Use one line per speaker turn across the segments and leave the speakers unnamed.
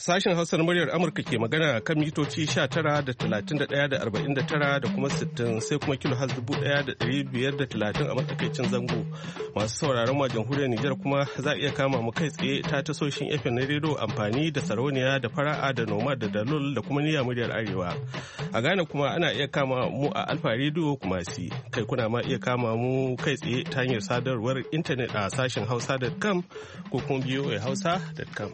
Sashen Hausar muryar Amurka ke magana kan mitoci 19 da 31 da 49 da kuma 60 sai kuma kilo has 1530 a matsakaicin zango. Masu sauraron ma jamhuriyar Nijar kuma za a iya kama mu kai tsaye ta tasoshin FM na rediyo amfani da sarauniya da fara'a da noma da dalol da kuma niyya muryar Arewa. A Ghana kuma ana iya kama mu a Alfa rediyo kuma si. Kai kuna ma iya kama mu kai tsaye ta hanyar sadarwar intanet a sashen hausa.com ko kuma voahausa.com.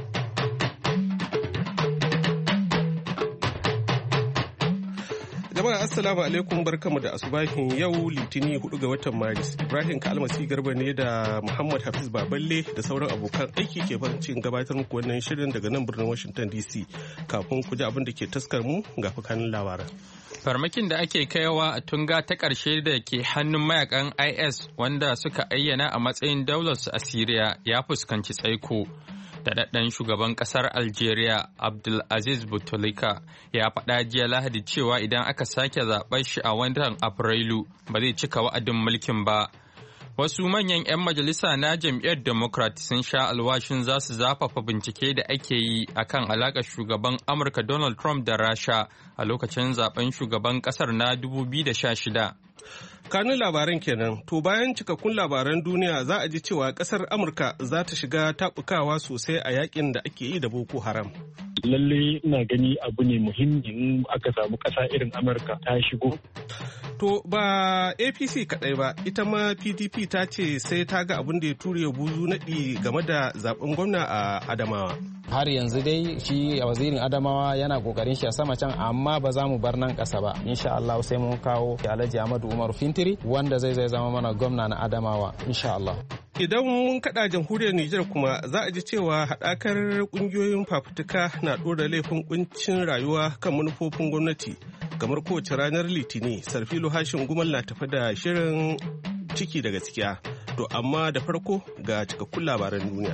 Jama'a assalamu alaikum barkamu da asubahin yau litini 4 ga watan Maris. Ibrahim Kalmasi Garba ne da Muhammad Hafiz Baballe da sauran abokan aiki ke farin cikin gabatar muku wannan shirin daga nan birnin Washington DC. Kafin ku ji abin da ke taskar mu ga fakanin labaran.
Farmakin da ake kaiwa a tunga ta ƙarshe da ke hannun mayakan IS wanda suka ayyana a matsayin daularsu a Siriya ya fuskanci tsaiko. Daɗaɗɗen shugaban ƙasar Algeria Abdulaziz Bouteflika ya faɗa jiya Lahadi cewa idan aka sake zaɓar shi a watan Afrilu ba zai cika wa'adin mulkin ba. Wasu manyan 'yan majalisa na jam'iyyar Democrat sun sha alwashin za su zafafa bincike da ake yi akan alaƙar shugaban Amurka Donald Trump da Rasha a lokacin zaben shugaban ƙasar na 2016.
Kanun labaran kenan, to bayan cikakkun labaran duniya za a ji cewa kasar Amurka za ta shiga taɓukawa sosai a yakin da ake yi da Boko Haram.
Lalle ina gani abu ne muhimmi in aka samu ƙasa irin Amurka ta shigo.
To ba APC kaɗai ba, ita ma PDP ta ce sai ta ga abin da ya ture buzu naɗi game da zaben gwamna a Adamawa.
Har yanzu dai shi a wazirin Adamawa yana kokarin shi a sama can amma ba za mu bar nan ƙasa ba. Insha Allah sai mun kawo Alhaji Ahmadu Umaru Fintiri wanda zai zama mana gwamna na Adamawa insha Allah.
Idan mun kaɗa jamhuriyar Nijar kuma za a ji cewa haɗakar ƙungiyoyin fafutuka na ɗora laifin ƙuncin rayuwa kan manufofin gwamnati. Kamar kowace ranar Litini, Sarfilo Hashin Gumal na tafi da shirin ciki da gaskiya. To amma da farko ga cikakkun labaran duniya.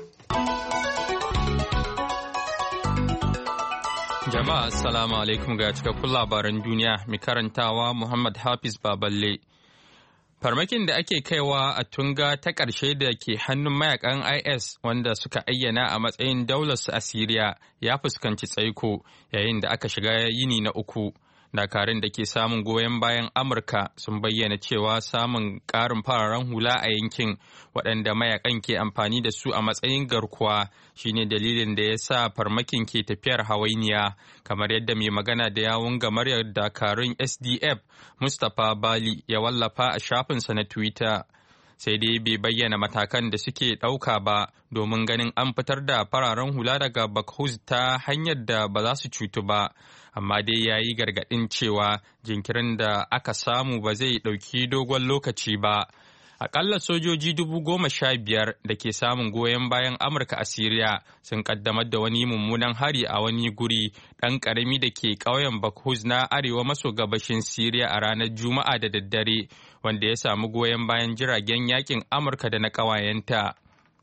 Jama'a assalamu alaikum ga cikakkun labaran duniya mai karantawa Muhammad Hafiz Baballe. Farmakin da ake kaiwa a tunga ta ƙarshe da ke hannun mayakan IS wanda suka ayyana a matsayin daularsu a Siriya ya fuskanci tsaiko yayin da aka shiga yini na uku. Dakarun da ke samun goyon bayan Amurka sun bayyana cewa samun ƙarin fararen hula a yankin waɗanda mayakan ke amfani da su a matsayin garkuwa shine dalilin da ya sa farmakin ke tafiyar hawainiya kamar yadda mai magana da yawun gamaryar dakarun SDF Mustapha Bali ya wallafa a shafinsa na Twitter. Sai dai bai bayyana matakan da suke ɗauka ba domin ganin an fitar da fararen hula daga Baghuz ta hanyar da ba za su cutu ba. Amma dai ya yi gargaɗin cewa jinkirin da aka samu ba zai ɗauki dogon lokaci ba. Aƙalla sojoji 15,000 da ke samun goyon bayan Amurka a Siriya sun ƙaddamar da wani mummunan hari a wani guri ɗan ƙarami da ke ƙauyen Baghuz na arewa maso gabashin Siriya a ranar Juma'a da daddare, wanda ya samu goyon bayan jiragen yakin Amurka da na ƙawayenta.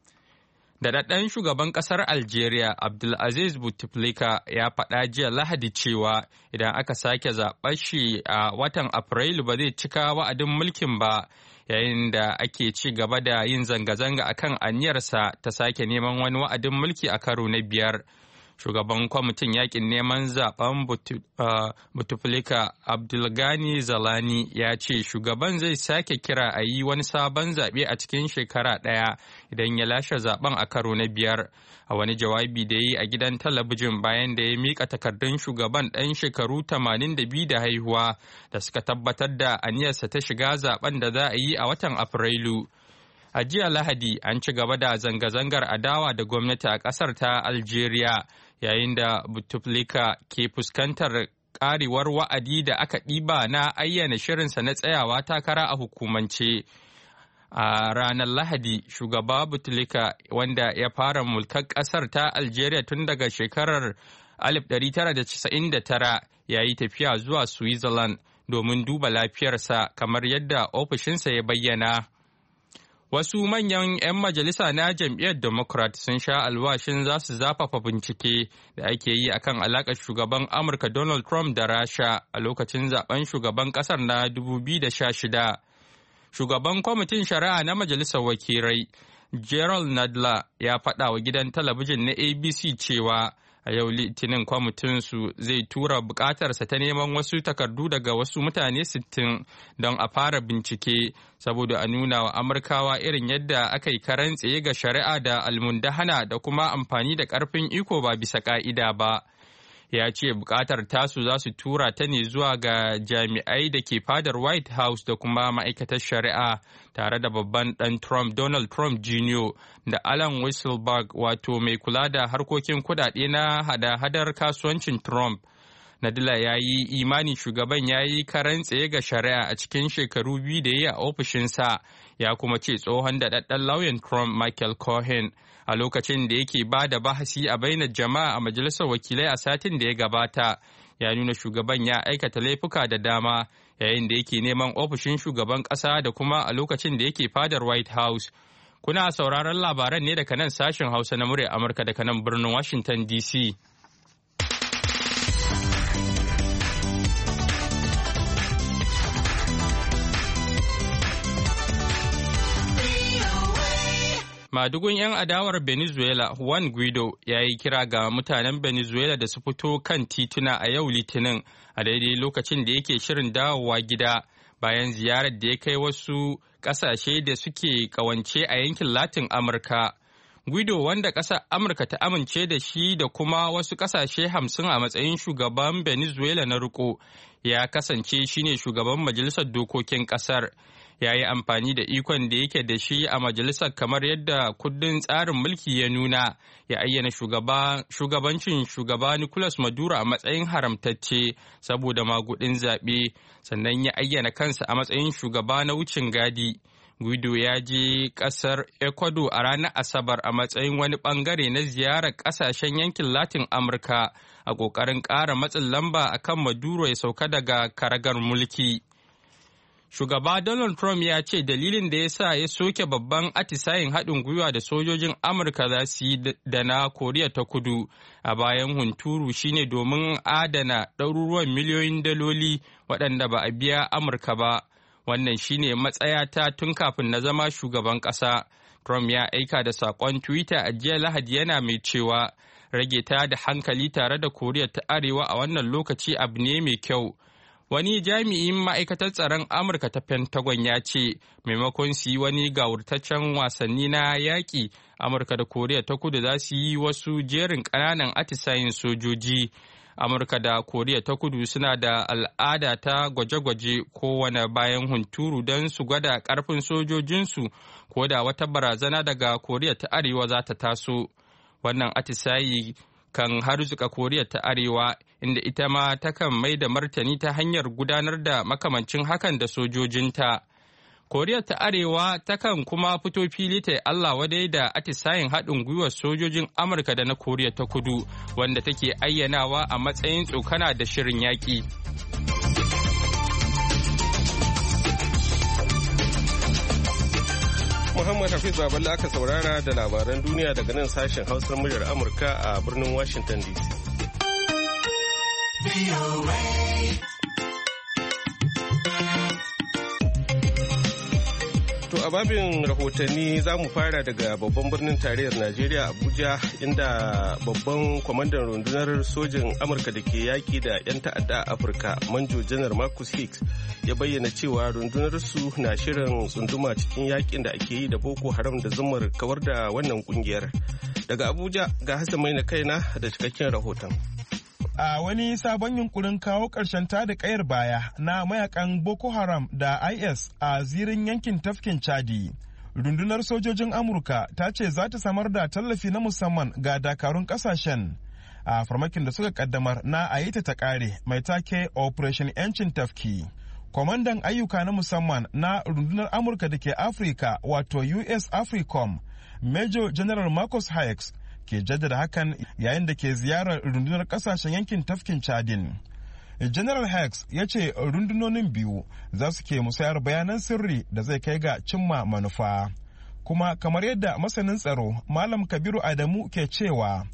Daɗaɗɗen shugaban ƙasar Algeria Abdulaziz Bouteflika ya faɗa jiya Lahadi cewa idan aka sake zaɓar shi a watan Afrilu ba zai cika wa'adin mulkin ba, yayin da ake ci gaba da yin zanga-zanga akan aniyarsa ta sake neman wani wa'adin mulki a karo na 5. Shugaban kwamitin yakin neman zaben Bouteflika Abdulgani Zalani ya ce shugaban zai sake kira a yi wani sabon zaɓe a cikin shekara ɗaya idan ya lashe zaben a karo na 5. A wani jawabi da ya yi a gidan talabijin bayan da ya miƙa takardun shugaban ɗan shekaru 82 da haihuwa da suka tabbatar da aniyarsa ta shiga zaben da za a yi a watan Afrilu. A jiya Lahadi an ci gaba da zanga-zangar adawa da gwamnati a ƙasar ta Algeria yayin da Bouteflika ke fuskantar ƙarewar wa'adi da aka ɗiba na ayyana shirinsa na tsayawa takara a hukumance. A ranar Lahadi, shugaba Bouteflika wanda ya fara mulkar ƙasar ta Algeria tun daga shekarar 1999 ya yi tafiya zuwa Switzerland domin duba lafiyarsa kamar yadda ofishinsa ya bayyana. Wasu manyan 'yan majalisa na jam'iyyar Democrat sun sha alwashin za su zafafa bincike da ake yi akan alaƙar shugaban Amurka Donald Trump da Rasha a lokacin zaben shugaban ƙasar na 2016. Shugaban kwamitin shari'a na majalisar wakilai Gerald Nadler ya faɗa wa gidan talabijin na ABC cewa a yau Litinin kwamitinsu zai tura bukatarsa ta neman wasu takardu daga wasu mutane 60 don a fara bincike saboda a nuna wa Amurkawa irin yadda aka yi karan tsaye ga shari'a da almundahana da kuma amfani da ƙarfin iko ba bisa ƙa'ida ba. Ya ce bukatar tasu za su tura ta ne zuwa ga jami'ai da ke fadar White House da kuma ma'aikatar shari'a tare da babban ɗan Trump Donald Trump Jr. da Alan Weisselberg wato mai kula da harkokin kudade na hada-hadar kasuwancin Trump. Nadler ya yi imani shugaban ya yi karan tsaye ga shari'a a cikin shekaru 2 da ya yi a ofishinsa, ya kuma ce tsohon daɗaɗɗen lauyan Trump Michael Cohen a lokacin da yake ba da bahasi a bainar jama'a a majalisar wakilai a satin da ya gabata ya nuna shugaban ya aikata laifuka da dama yayin da yake neman ofishin shugaban ƙasa da kuma a lokacin da yake fadar White House. Kuna sauraron labaran ne daga nan sashen Hausa na muryar Amurka daga nan birnin Washington DC. Madugun 'yan adawar Venezuela Juan Guaido ya yi kira ga mutanen Venezuela da su fito kan tituna a yau Litinin a daidai lokacin da yake shirin dawowa gida bayan ziyarar da ya kai wasu ƙasashe da suke ƙawance a yankin Latin Amurka. Guaido wanda ƙasar Amurka ta amince da shi da kuma wasu ƙasashe 50 a matsayin shugaban Venezuela na riko ya kasance shine shugaban majalisar dokokin ƙasar. Ya yi amfani da ikon da yake da shi a majalisar kamar yadda kundin tsarin mulki ya nuna ya ayyana shugabancin shugaba Nicolas Maduro a matsayin haramtacce saboda magudin zaɓe sannan ya ayyana kansa a matsayin shugaba na wucin gadi. Guaido ya je ƙasar Ecuador a ranar Asabar a matsayin wani ɓangare na ziyarar ƙasashen yankin Latin Amurka a ƙoƙarin ƙara matsin lamba akan Maduro ya sauka daga karagar mulki. Shugaba Donald Trump ya ce dalilin da ya sa ya soke babban atisayen haɗin gwiwa da sojojin Amurka za su yi da na Koriya ta Kudu a bayan hunturu shine domin adana ɗaruruwan miliyoyin daloli waɗanda ba a biya Amurka ba. Wannan shine matsayata tun kafin na zama shugaban ƙasa. Trump ya aika da saƙon Twitter a jiya Lahadi yana mai cewa rage ta da hankali tare da Koriya ta Arewa a wannan lokaci abu ne mai kyau. Wani jami'in ma'aikatar tsaron Amurka ta Pentagon ya ce, maimakon su yi wani gawurtaccen wasanni na yaƙi, Amurka da Koriya ta Kudu za su yi wasu jerin ƙananan atisayen sojoji. Amurka da Koriya ta Kudu suna da al'ada ta gwaje-gwaje kowane bayan hunturu don su gwada ƙarfin sojojinsu ko da wata barazana daga Koriya ta Arewa za ta taso. Wannan atisayi kan harzuka Koriya ta Arewa inda ita ma takan mai da martani ta hanyar gudanar da makamancin hakan da sojojinta. Koriya ta Arewa takan kuma fito fili ta Allah wadai da atisayen haɗin gwiwar sojojin Amurka da na Koriya ta Kudu wanda take ayyanawa a matsayin tsokana da shirin yaƙi.
Muhammad Hafiz Baballa aka saurara da labaran duniya daga nan sashen Hausar muryar Amurka a birnin Washington DC. To a babin rahotanni za mu fara daga babban birnin tarayyar Najeriya Abuja inda babban kwamandan rundunar sojin Amurka da ke yaƙi da 'yan ta'adda a Afirka Manjo Janar Marcus Hicks ya bayyana cewa rundunar su na shirin tsunduma cikin yaƙin da ake yi da Boko Haram da zumar kawar da wannan kungiyar. Daga Abuja ga Hassan Maina kaina da cikakken rahoton.
A wani sabon yunkurin kawo ƙarshen tada ƙayar baya na mayakan Boko Haram da IS a zirin yankin tafkin Chadi, rundunar sojojin Amurka ta ce za ta samar da tallafi na musamman ga dakarun ƙasashen a farmakin da suka kaddamar na ayita ta ƙare mai take Operation 'Yancin Tafki. Kwamandan ayyuka na musamman na rundunar Amurka da ke Afirka wato US AFRICOM, Major General Marcus Hicks ke jaddada hakan yayin da ke ziyarar rundunar kasashen yankin tafkin Chadin. General Hicks ya ce rundunonin biyu za su ke musayar bayanan sirri da zai kai ga cimma manufa. Kuma kamar yadda masanin tsaro Malam Kabiru Adamu ke cewa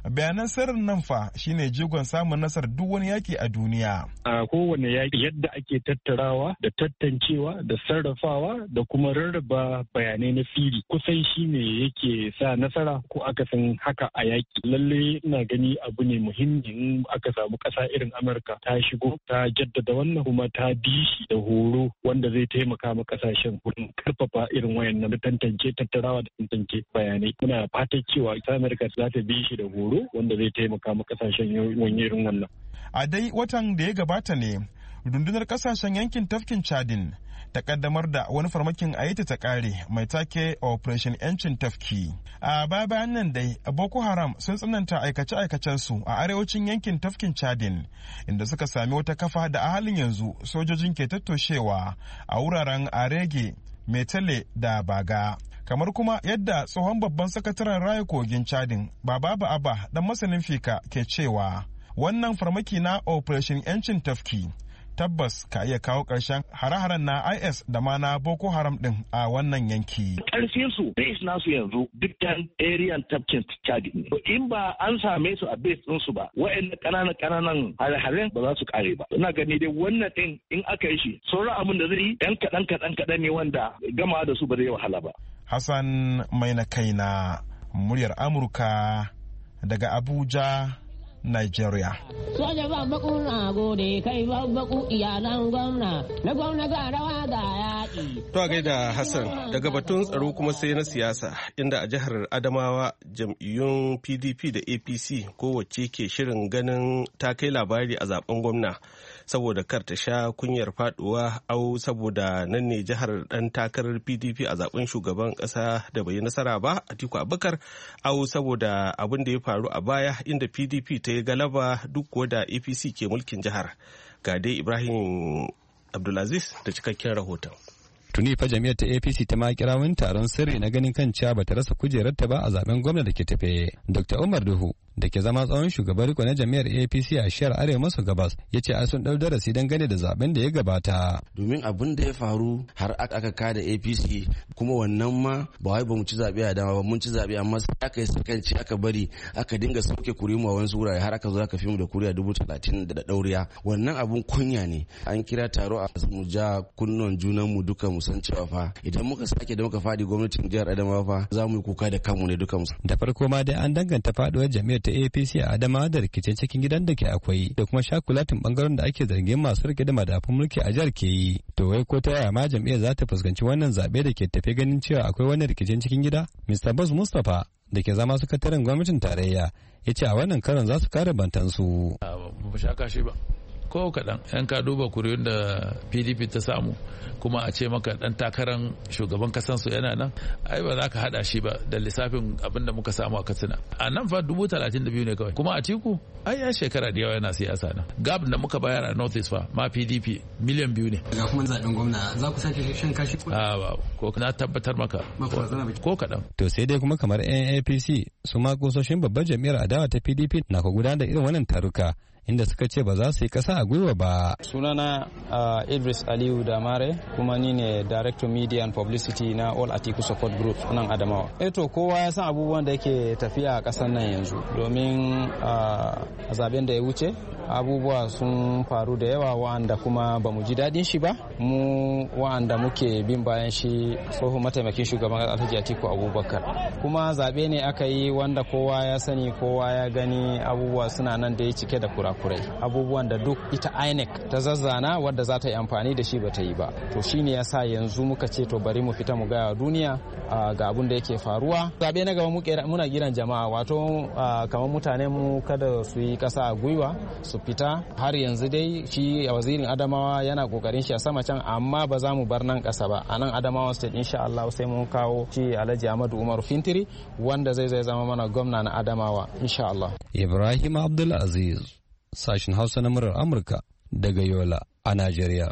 bayanan sirrin nan fa shine jigon samun nasarar duk wani yaki a duniya.
A kowane yaki yadda ake tattarawa da tantancewa da sarrafawa da kuma rarraba bayanai na sirri kusan shine yake sa nasara ko aka san haka a yaki. Lalle ina gani abu ne muhimmi in aka samu ƙasa irin Amurka ta shigo ta jaddada wannan kuma ta bi shi da horo wanda zai taimaka ma ƙasashen wurin karfafa irin wayannan da tantance tattarawa da tantance bayanai. Muna fatan cewa Amurka za ta bi shi da horo wanda zai taimaka ma kasashen irin wannan.
A dai watan da ya gabata ne rundunar kasashen yankin tafkin Chadin ta kaddamar da wani farmakin ayita ta kare mai take Operation Yancin Tafki. A bayan nan dai Boko Haram sun tsananta aikace-aikacensu a arewacin yankin tafkin Chadin inda suka sami wata kafa da a halin yanzu sojojin ke tattoshewa a wuraren Arege, Metele da Baga. Kamar kuma yadda tsohon babban sakataren raya kogin Chadin Baba Ba'aba dan masanin fika ke cewa wannan farmaki na Operation Yancin Tafki tabbas ka iya kawo ƙarshen hare-haren na IS da ma na Boko Haram din a wannan yanki.
Ƙarfin su base nasu yanzu dukkan area tafkin Chad ne. In ba an same su a base din su ba, waɗannan ƙananan hare-haren ba za su kare ba. Ina gani dai wannan din in aka yi shi, sauran abin da zai yi ɗan kaɗan ne wanda gama da su ba zai wahala ba.
Hassan Maina Kaina, muryar Amurka daga Abuja, Nigeria.
Soja babbaku na gode kai babbaku iyalan gwamna na gwamna ga rawa ga yaƙi.
To a gaida Hassan, daga batun tsaro kuma sai na siyasa inda a jihar Adamawa jam'iyyun PDP da APC kowace ke shirin ganin ta kai labari a zaben gwamna saboda kar ta sha kunyar faduwa au saboda nan ne jihar dan takarar PDP a zaben shugaban kasa da bai nasara ba Atiku Abubakar au saboda abin da ya faru a baya inda PDP ta yi galaba duk da APC ke mulkin jihar. Ga dai Ibrahim Abdulaziz da cikakken rahoton.
Tuni fa jami'ar ta APC ta ma kira wani taron sirri na ganin kan cewa bata rasa kujerarta ba a zaben gwamna da ke tafe. Dr. Umar Duhu da ke zama tsawon shugaban riko na jami'ar APC a shiyar arewa maso gabas ya ce sun ɗau darasi dangane da zaben da ya gabata.
Domin abin da ya faru har aka kada APC kuma wannan ma ba wai ba mu ci zaɓe a dama ba mun ci zaɓe amma sai aka yi sakanci aka bari aka dinga sauke kurimu a wani wurare har aka zo aka fi mu da kuriya 30,000 da ɗauriya. Wannan abun kunya ne. An kira taro a mu ja kunnon junan mu duka mu san cewa fa idan muka sake da muka fadi gwamnatin jihar Adamawa fa za mu yi kuka da kanmu ne duka mu.
Da farko ma dai an danganta faduwar jami'ar ta APC a Adamawa da rikice cikin gidan da ke akwai da kuma shakulatin bangaren da ake zargin masu rike da madafun mulki a jihar ke yi. To wai ko ta yaya ma jam'iyyar za ta fuskanci wannan zabe da ke tafe ganin cewa akwai wani rikicin cikin gida? Mr. Bas Mustapha da ke zama sakataren gwamnatin tarayya ya ce a wannan karon za su kare bantansu.
Ba shaka shi ba. Ko kaɗan yan ka duba kuriyun da PDP ta samu kuma a ce maka ɗan takarar shugaban kasansu yana nan ai ba za ka haɗa shi ba da lissafin abin da muka samu a Katsina a nan fa 32,000 ne kawai kuma Atiku ai ya shekara da yawa yana siyasa nan gab da muka bayar a North East fa ma PDP miliyan 2 ne
ga kuma zaben gwamna za ku sake shan kashi
ko na tabbatar maka ko kaɗan.
To sai dai kuma kamar APC su ma kusoshin babbar jam'iyyar adawa ta PDP na ku gudanar da irin wannan taruka inda suka ce ba za su yi kasa a gwiwa ba.
Sunana Idris Aliyu Damare kuma ni ne Director Media and Publicity na All Atiku Support Group nan Adamawa. To kowa ya san abubuwan da yake tafiya a ƙasar nan yanzu domin a zaben da ya wuce abubuwa sun faru da yawa wa'anda kuma ba mu ji daɗin shi ba mu wa'anda muke bin bayan shi tsohon mataimakin shugaban Alhaji Atiku Abubakar kuma zaɓe ne aka yi wanda kowa ya sani kowa ya gani abubuwa suna nan da ya cike da kurakurai abubuwan da duk ita INEC ta zazzana wadda za ta yi amfani da shi ba ta yi ba to shine yasa yanzu muka ce to bari mu fita mu gaya duniya ga abun da yake faruwa zaɓe na gaba muna kiran jama'a wato kamar mutane mu kada su yi ƙasa a gwiwa su fita har yanzu dai shi wazirin Adamawa yana kokarin shi a sama can amma ba za mu bar nan ƙasa ba a nan Adamawa state insha Allah sai mun kawo shi Alhaji Ahmadu Umar Fintiri wanda zai zama mana gwamna na Adamawa insha Allah.
Ibrahim Abdul Aziz sashin Hausa na murar Amurka daga Yola a Najeriya.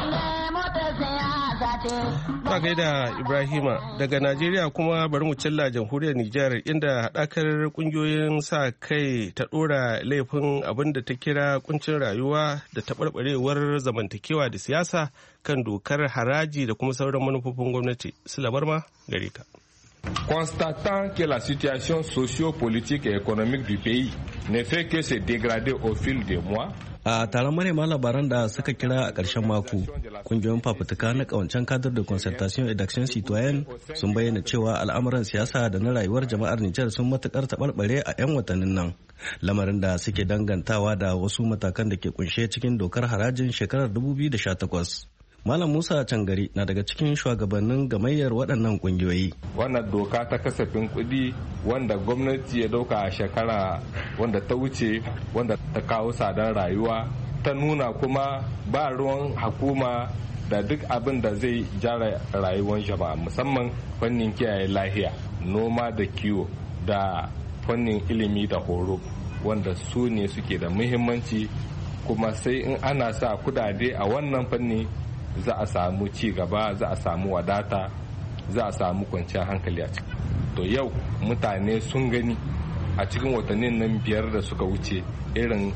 Ta gaida Ibrahima daga Najeriya kuma bari mu cilla jamhuriyar Nijar inda haɗakar ƙungiyoyin sa kai ta ɗora laifin abin da ta kira kuncin rayuwa da taɓarɓarewar zamantakewa da siyasa kan dokar haraji da kuma sauran manufofin gwamnati. Silabar ma gare ka.
Constatant que la situation socio-politique et économique du pays ne fait que se dégrader au fil des mois.
A taron manema labaran da suka kira a ƙarshen mako, kungiyoyin fafutuka na ƙawancen kadar da concertation et d'action citoyenne sun bayyana cewa al'amuran siyasa da na rayuwar jama'ar Nijar sun matukar taɓarɓare a 'yan watannin nan. Lamarin da suke dangantawa da wasu matakan da ke kunshe cikin dokar harajin shekarar 2018. Malam Musa Cangari na daga cikin shugabannin gamayyar waɗannan ƙungiyoyi.
Wannan doka ta kasafin kuɗi wanda gwamnati ya dauka a shekara wanda ta wuce wanda ta kawo tsadar rayuwa ta nuna kuma ba ruwan hukuma da duk abin da zai jara rayuwar jama'a musamman fannin kiyaye lahiya, noma da kiwo da fannin ilimi da horo wanda su ne suke da muhimmanci kuma sai in ana sa kudade a wannan fanni za a samu ci gaba, za a samu wadata, za a samu kwanciyar hankali a ciki. To yau mutane sun gani a cikin watannin nan 5 da suka wuce irin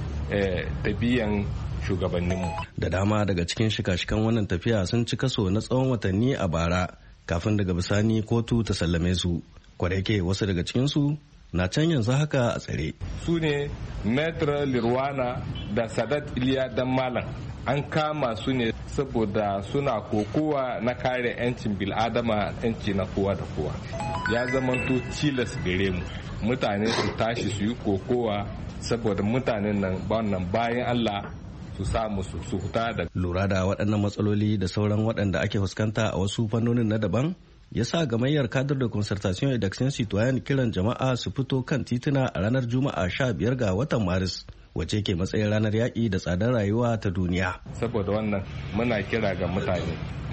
tabiyan shugabanninmu.
Da dama daga cikin shika-shikan wannan tafiya sun ci kaso na tsawon watanni a bara kafin daga bisani kotu ta sallame su. Kwareke wasu daga cikinsu na can yanzu haka a tsare.
Su ne Maitre Lirwana da Sadat Iliya Dan Malam. An kama su ne saboda suna kokowa na kare 'yancin bil'adama, 'yanci na kowa da kowa. Ya zamanto cilas gare mu mutane su tashi su yi kokowa saboda mutanen nan bayan Allah su samu su huta da.
Lura da waɗannan matsaloli da sauran waɗanda ake fuskanta a wasu fannonin na daban ya sa gamayyar kadar da concertation et d'action citoyenne kiran jama'a su fito kan tituna a ranar Juma'a 15 ga watan Maris. Wace ke matsayin ranar yaƙi da tsadar rayuwa ta duniya.
Saboda wannan muna kira ga mutane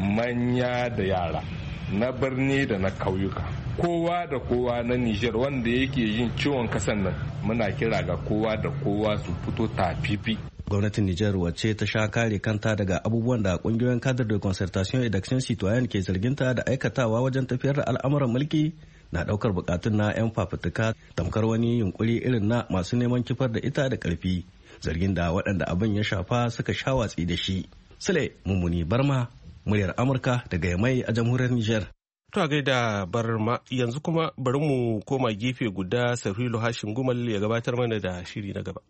manya da yara na birni da na kauyuka. Kowa da kowa na Nijar wanda yake yin ciwon kasan nan muna kira ga kowa da kowa su fito tafifi.
Gwamnatin Nijar wacce ta sha kare kanta daga abubuwan da kungiyoyin kadar da concertation et d'action citoyenne ke zarginta da aikatawa wajen tafiyar da al'amuran mulki na daukar bukatun na 'yan fafutuka tamkar wani yunkuri irin na masu neman kifar da ita da karfi, zargin da waɗanda abin ya shafa suka sha watsi da shi. Sule Mummuni Barma, muryar Amurka daga Yamai a jamhuriyar Nijar.
To a gaida Barma, yanzu kuma bari mu koma gefe guda Sarfilu Hashim Gumal ya gabatar mana da shiri na gaba.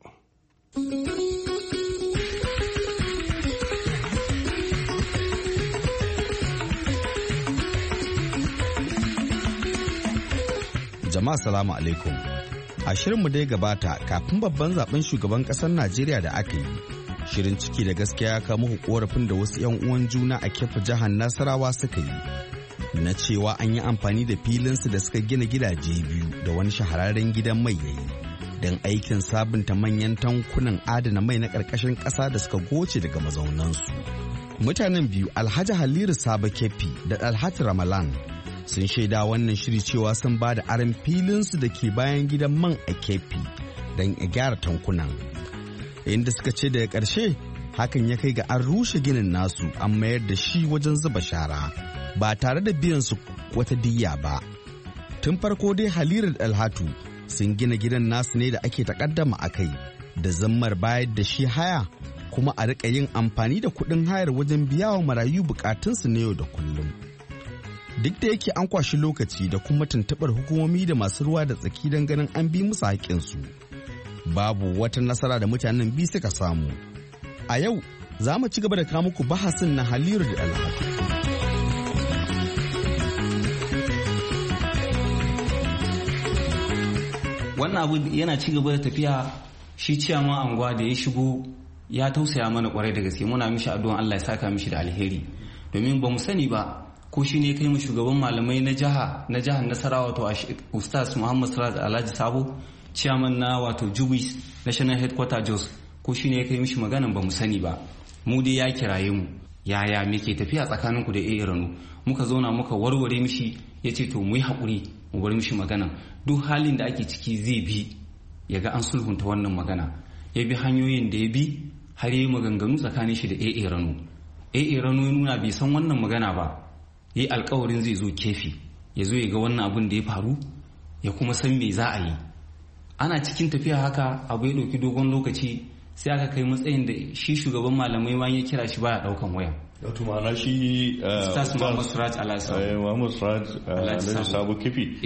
Jama'a salamu alaikum. A shirinmu da ya gabata kafin babban zaben shugaban kasar Najeriya da aka yi, shirin ciki da gaskiya ya kawo muku korafin da wasu 'yan uwan juna a Keffi jihar Nasarawa suka yi na cewa an yi amfani da filinsu da suka gina gidaje biyu da wani shahararren gidan mai yayi don aikin sabunta manyan tankunan adana mai na ƙarƙashin ƙasa da suka goce daga mazaunansu. Mutanen biyu Alhaji Haliru Sabo Keffi da Alhaji Ramalan sun shaida wannan shiri cewa sun ba da aron filinsu da ke bayan gidan man a Keffi don a gyara tankunan, inda suka ce daga ƙarshe hakan ya kai ga an rushe ginin nasu an mayar da shi wajen zuba shara ba tare da biyan su wata diyya ba. Tun farko dai Haliru da Alhatu sun gina gidan nasu ne da ake takaddama a kai da zammar bayar da shi haya kuma a riƙa yin amfani da kuɗin hayar wajen biya wa marayu bukatunsu na yau da kullum. Duk da yake an kwashi lokaci da kuma tuntuɓar hukumomi da masu ruwa da tsaki don ganin an bi musu haƙƙinsu, babu wata nasara da mutanen biyu suka samu. A yau za mu ci gaba da kawo muku bahasin na Haliru da Alhatu.
Wannan abu yana ci gaba da tafiya, shi ciyama anguwa da ya shigo ya tausaya mana kwarai da gaske, muna mishi addu'an Allah ya saka mishi da alheri, domin ba mu sani ba ko shi ne kai mu shugaban malamai na jihar Nasarawa wato Ustaz Muhammad Siraj Alhaji Sabo, chairman na wato Jubis National Headquarter Jos, ko shi ne kai mishi maganan ba mu sani ba. Mu dai ya kiraye mu, yaya me ke tafiya tsakaninku da Rano, muka zauna muka warware mishi, ya ce to mu yi haƙuri mu bar mishi maganan, duk halin da ake ciki zai bi ya ga an sulhunta wannan magana. Ya bi hanyoyin da ya bi har yi maganganu tsakanin shi da Rano. Rano ya nuna bai san wannan magana ba, yi alkawarin zai zo Keffi ya zo ya ga wannan abin da ya faru ya kuma san me za a yi. Ana cikin tafiya haka abu ya ɗauki dogon lokaci, sai aka kai matsayin da shi shugaban malamai ma ya kira shi baya daukan waya.
Wato ma'ana shi
Ustaz Muhammad Siraj
Alhassan Sabo Kifi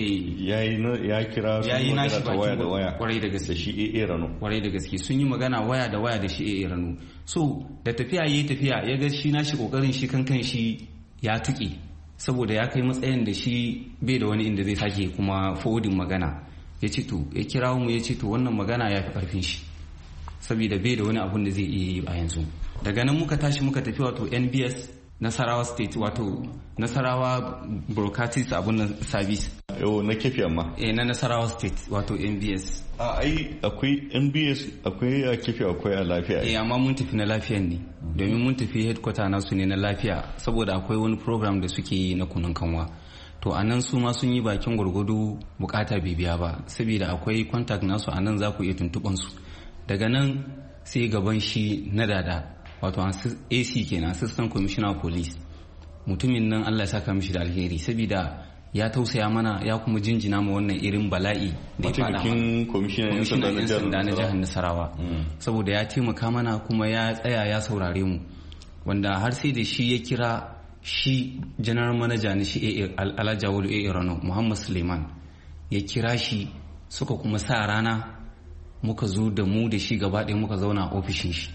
ya kira su magana ta waya da waya
kwarai da gaske
da shi AA Rano.
Kwarai da gaske sun yi magana waya da waya da shi AA Rano. So da tafiya ya ga shi nashi kokarin shi kankan shi ya tuƙe saboda ya kai matsayin da shi bai da wani inda zai sake kuma forwarding magana. Ya ce to ya kira mu ya ce to wannan magana ya fi karfin shi saboda bai da wani abun da zai iya yi a yanzu. Daga nan muka tashi muka tafi wato NBS Nasarawa State wato Nasarawa Broadcasting abun nan service.
Yau na kefi amma.
Na Nasarawa State wato NBS.
Ai akwai NBS akwai a kefi akwai a lafiya.
Amma mun tafi na lafiyan ne domin mun tafi headquarter nasu ne na lafiya saboda akwai wani program da suke yi na kunun kanwa. To a nan su ma sun yi bakin gwargwado bukata bibiya ba saboda akwai contact nasu a nan za ku iya tuntuɓan su. Daga nan sai gaban shi na dada wato AC kenan Assistant Commissioner of Police. Mutumin nan Allah ya saka mishi da alheri saboda ya tausaya mana ya kuma jinjina ma wannan irin bala'i da ya fada mana.
Kwamishinan 'yan
sanda na jihar Nasarawa. Saboda ya taimaka mana kuma ya tsaya ya saurare mu wanda har sai da shi ya kira shi general manager na shi Alhaji Awolu AA Rano Muhammad Suleiman ya kira shi suka kuma sa rana muka zo da mu da shi gaba ɗaya muka zauna a ofishin shi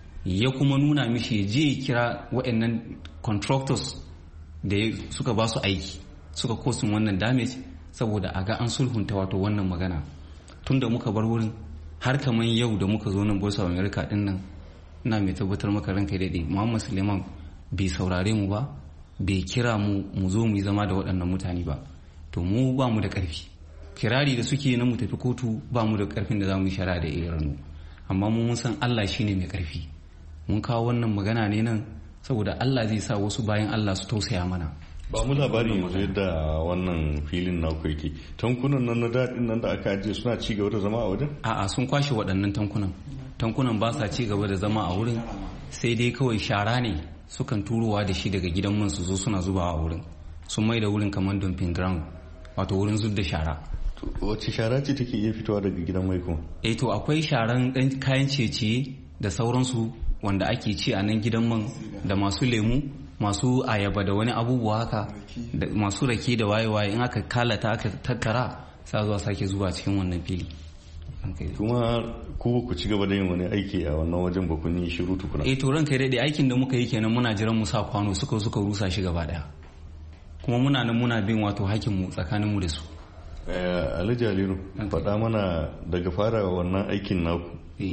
ya kuma nuna mishi ya je ya kira waɗannan contractors da suka ba su aiki suka kosin wannan damage saboda a ga an sulhunta wato wannan magana tun da muka bar wurin har kamar yau da muka zo nan Voice of America din nan ina mai tabbatar maka ranka daidai Muhammad Suleiman bai saurare mu ba bai kira mu zo mu yi zama da waɗannan mutane ba to mu ba mu da ƙarfi kirari da suke na mu tafi kotu ba mu da ƙarfin da za mu yi shari'a da iranu amma mun san Allah shine mai ƙarfi mun kawo wannan magana ne nan saboda Allah zai sa wasu bayan Allah su tausaya mana.
Ba mu labarin yanzu yadda wannan filin na yake tankunan nan na daɗin nan da aka ajiye suna ci gaba da zama a wajen?
A'a sun kwashe waɗannan tankunan ba sa ci gaba da zama a wurin sai dai kawai shara ne sukan turowa da shi daga gidan man su zo suna zubawa a wurin sun mai da wurin kamar dumping ground wato wurin zub da shara.
Wace shara ce take iya fitowa daga gidan mai kuma?
To akwai sharan ɗan kayan ciye-ciye da sauransu wanda ake ci a nan gidan man da masu lemu masu ayaba da wani abubuwa haka da masu rake da waye-waye in aka kalata aka tattara sa zuwa sake zuwa cikin wannan fili.
Kuma ku ci gaba da yin wani aiki a wannan wajen ba kun yi shiru tukuna?
To ranka ya daɗe aikin da muka yi kenan muna jiran mu sa kwano suka rusa shi gaba daya kuma muna nan muna bin wato hakkin mu tsakanin mu da su.
Alhaji Aliyu faɗa mana daga fara wannan aikin naku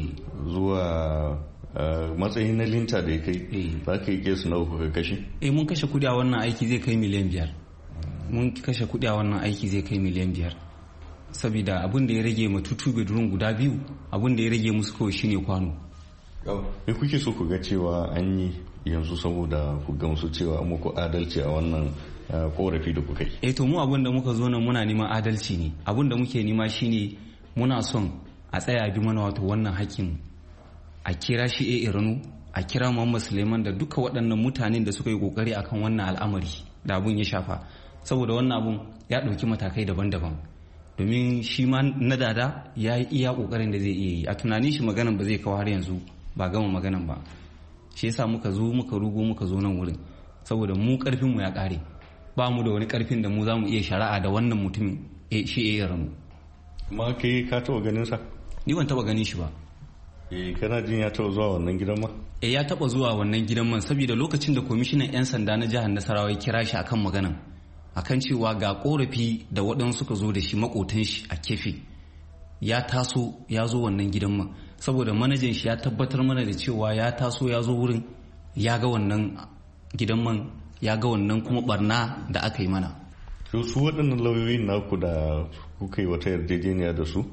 zuwa matsayin na linta da ya kai za ka yi kesu na uku ka kashe?
Mun kashe kudi a wannan aiki zai kai miliyan 5. Mun kashe kudi a wannan aiki zai kai miliyan 5 saboda abin da ya rage ma tutu bedroom guda biyu abin da ya rage musu kawai shine kwano.
Me kuke so ku ga cewa an yi yanzu saboda ku gamsu cewa an muku adalci a wannan korafi da kuka yi?
To mu abin da muka zo nan muna neman adalci ne abin da muke nema shine muna son a tsaya bi mana wato wannan hakkin a kira shi Rano a kira Muhammad Suleiman da duka waɗannan mutanen da suka yi kokari akan wannan al'amari da abun ya shafa saboda wannan abun ya ɗauki matakai daban-daban domin shi ma na dada ya yi iya kokarin da zai iya yi a tunanin shi maganan ba zai kawo har yanzu ba gama maganan ba shi yasa muka zo nan wurin saboda mu karfin mu ya kare ba mu da wani karfin da mu za mu iya shari'a da wannan mutumin shi Rano.
Ma kai ka taɓa ganin sa?
Ni ban taɓa ganin shi ba.
Kana jin ya taɓa zuwa wannan gidan man?
Ya taɓa zuwa wannan gidan man saboda lokacin da kwamishinan 'yan sanda na jihar Nasarawa ya kira shi akan maganan akan cewa ga korafi da waɗansu suka zo da shi makotan shi a kefe ya taso ya zo wannan gidan man saboda manajan shi ya tabbatar mana da cewa ya taso ya zo wurin ya ga wannan gidan man ya ga wannan kuma barna da aka yi mana.
Su waɗannan lauyoyin naku da kuka yi wata yarjejeniya da su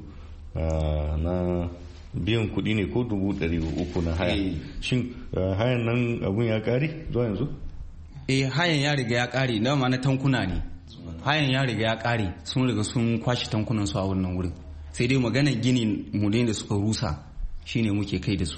na biyan kuɗi ne ko 300 na haya shin hayan nan abun ya ƙare zuwa yanzu?
Hayan ya riga ya ƙare dama na tankuna ne hayan ya riga ya ƙare sun riga sun kwashe tankunan su a wannan wurin sai dai maganar gini mu ne da suka rusa shine muke kai da su.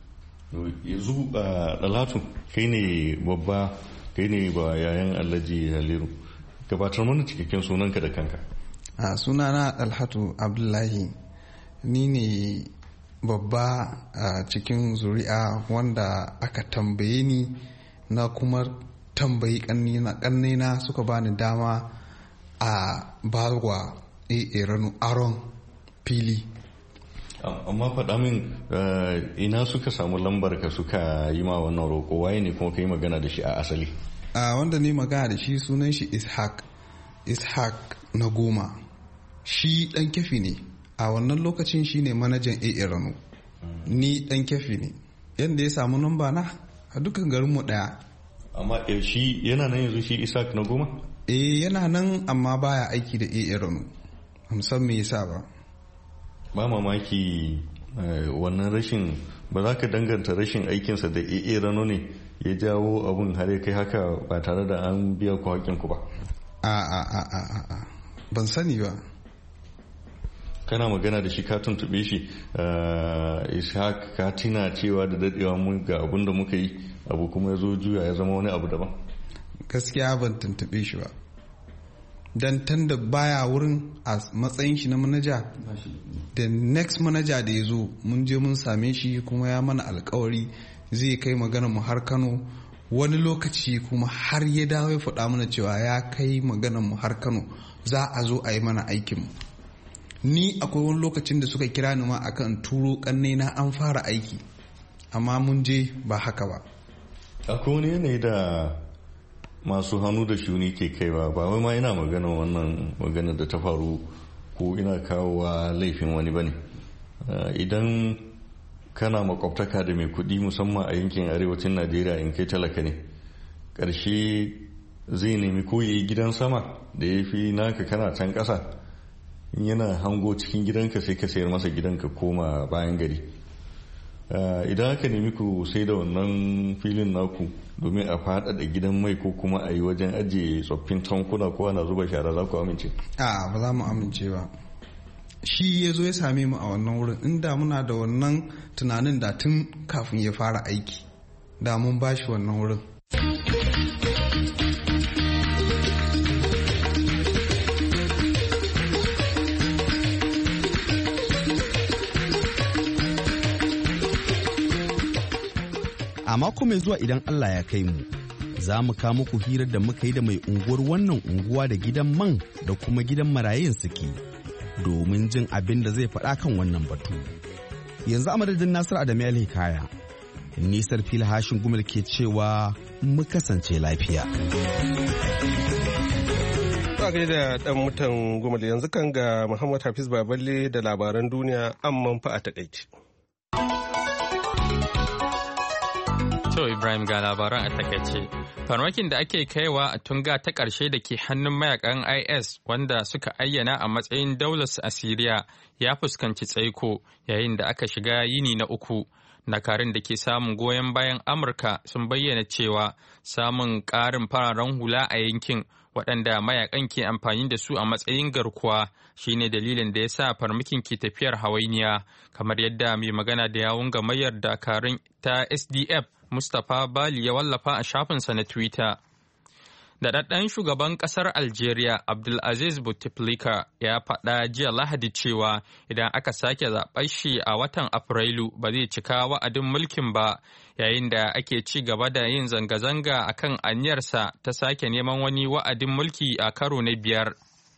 Yanzu Dalhatu kai ne babba kai ne ba yayan Alhaji Haliru gabatar mana cikakken sunanka da kanka.
Sunana Dalhatu Abdullahi ni ne babba a cikin zuri'a wanda aka tambaye ni na kuma tambayi ƙannena suka bani dama a barwa ranu aron fili.
Amma faɗa min ina suka samu lambar ka suka yi ma wannan roƙo, waye ne kuma ka yi magana da shi a asali?
Wanda ni magana da shi sunan shi ishaq na goma, shi ɗan Keffi ne a wannan lokacin, shi ne manajan ranu, ni ɗan Keffi ne. Yadda ya samu namba na a dukkan garinmu ɗaya.
Amma shi yana nan yanzu, shi ishaq na goma?
Yana nan amma baya aiki da ranu, hamsan me yasa ba.
Ba mamaki wannan rashin, ba za ka danganta rashin aikinsa da rano ne ya jawo abun har ya kai haka ba tare da an biya ku haƙinku ba?
Ban sani ba.
Kana magana da shi ka tuntube shi, ishaq ka tina cewa da dadewa mun ga abun da muka yi, abu kuma ya zo juya ya zama wani abu daban?
Gaskiya ban tuntube shi ba, dan tanda baya wurin a matsayin shi na manaja. The next manager da ya zo mun je mun same shi kuma ya mana alkawari zai kai magana mu har Kano. Wani lokaci kuma har ya dawo ya faɗa mana cewa ya kai magana mu har Kano, za a zo a yi mana aikin mu. Ni akwai wani lokacin da suka kira ni ma akan turo na an fara aiki, amma mun je ba haka ba.
Akwai wani yanayi da masu hannu da shuni ke kaiwa, ba wai ma ina magana wannan magana da ta faru ko ina kawowa laifin wani bane. Idan kana makwabtaka da mai kuɗi musamman a yankin arewacin Najeriya, in kai talaka ne, ƙarshe zai nemi ko yayi gidan sama da ya fi naka kana can ƙasa, yana hango cikin gidanka sai ka sayar masa gidanka koma bayan gari. Idan aka nemi ku sai da wannan filin naku domin a faɗaɗa gidan mai ko kuma a yi wajen ajiye tsoffin tankuna ko ana zuba shara, za ku amince?
Ba za mu amince ba. Shi ya zo ya same mu a wannan wurin, inda muna da wannan tunanin da tun kafin ya fara aiki da mun ba shi wannan wurin.
A mako mai zuwa idan Allah ya kai mu, za mu kawo muku hirar da muka yi da mai unguwar wannan unguwa da gidan man da kuma gidan marayun suke, domin jin abin da zai faɗa kan wannan batu. Yanzu a madadin Nasiru Adamu Hikaya, nisar fili hashin gumel ke cewa mu kasance lafiya.
Ba da ɗan mutan gumel, yanzu kan ga Muhammad Hafiz Baballe da labaran duniya amman fa a takaice.
To Ibrahim ga labaran a takaice. Farmakin da ake kaiwa a tunga ta ƙarshe da ke hannun mayakan IS wanda suka ayyana a matsayin daularsu a Siriya ya fuskanci tsaiko yayin da aka shiga yini na uku. Dakarun da ke samun goyon bayan Amurka sun bayyana cewa samun ƙarin fararen hula a yankin waɗanda mayakan ke amfani da su a matsayin garkuwa shine dalilin da ya sa farmakin ke tafiyar hawainiya, kamar yadda mai magana da yawun gamayyar dakarun ta SDF Mustapha Bali ya wallafa a shafinsa na Twitter. Daɗaɗɗen shugaban ƙasar Algeria Abdulaziz Bouteflika ya faɗa jiya Lahadi cewa idan aka sake zaɓar shi a watan Afrilu ba zai cika wa'adin mulkin ba, yayin da ake ci gaba da yin zanga-zanga a kan aniyarsa ta sake neman wani wa'adin mulki a karo na 5.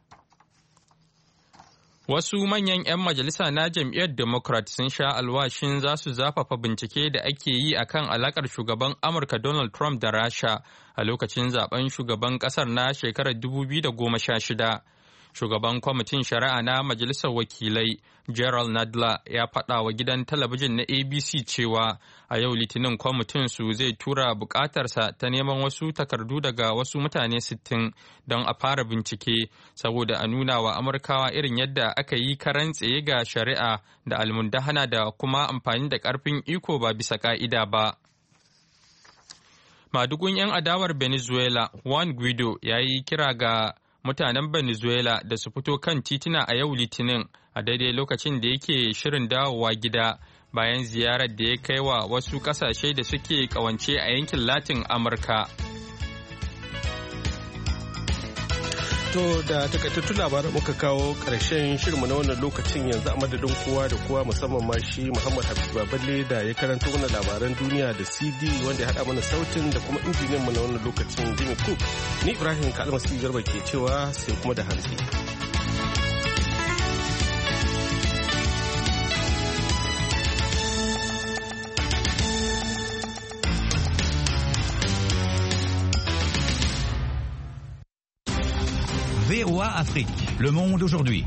Wasu manyan 'yan majalisa na jam'iyyar Democrat sun sha alwashin za su zafafa bincike da ake yi a kan alakar shugaban Amurka Donald Trump da Rasha a lokacin zaben shugaban kasar na shekarar 2016. Shugaban kwamitin shari'a na Majalisar Wakilai Gerald Nadler ya faɗa wa gidan talabijin na ABC cewa a yau Litinin kwamitin su zai tura bukatarsa ta neman wasu takardu daga wasu mutane 60 don a fara bincike saboda a nuna wa Amurkawa irin yadda aka yi karan tsaye ga shari'a da almundahana da kuma amfani da ƙarfin iko ba bisa ƙa'ida ba. Madugun 'yan adawar Venezuela Juan Guaido ya yi kira ga mutanen Venezuela da su fito kan tituna a yau Litinin a daidai lokacin da yake shirin dawowa gida bayan ziyarar da ya kai wa wasu kasashe da suke kawance a yankin Latin Amurka.
To da takaitattun labaran muka kawo ƙarshen shirinmu na wannan lokacin yanzu a madadin kowa da kowa musamman ma shi Muhammad Hafiz Baballe da ya karanto mana labaran duniya da CD wanda ya haɗa mana sautin da kuma injiniyan mu na wannan lokacin Jimmy Cook. Ni Ibrahim Kalmasi Garba ke cewa sai kuma da hantsi.
VOA Afrique, le monde aujourd'hui.